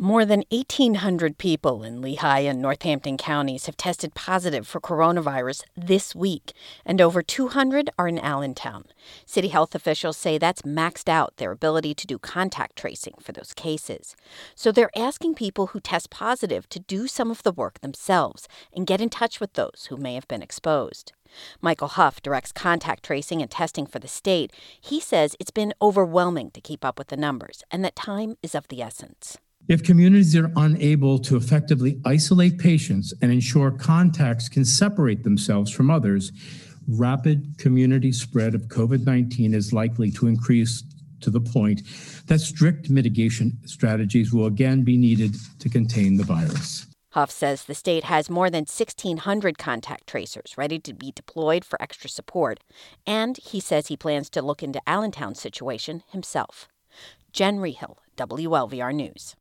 More than 1,800 people in Lehigh and Northampton counties have tested positive for coronavirus this week, and over 200 are in Allentown. City health officials say that's maxed out their ability to do contact tracing for those cases. So they're asking people who test positive to do some of the work themselves and get in touch with those who may have been exposed. Michael Huff directs contact tracing and testing for the state. He says it's been overwhelming to keep up with the numbers and that time is of the essence. If communities are unable to effectively isolate patients and ensure contacts can separate themselves from others, rapid community spread of COVID-19 is likely to increase to the point that strict mitigation strategies will again be needed to contain the virus. Huff says the state has more than 1,600 contact tracers ready to be deployed for extra support, and he says he plans to look into Allentown's situation himself. Jen Rehill, WLVR News.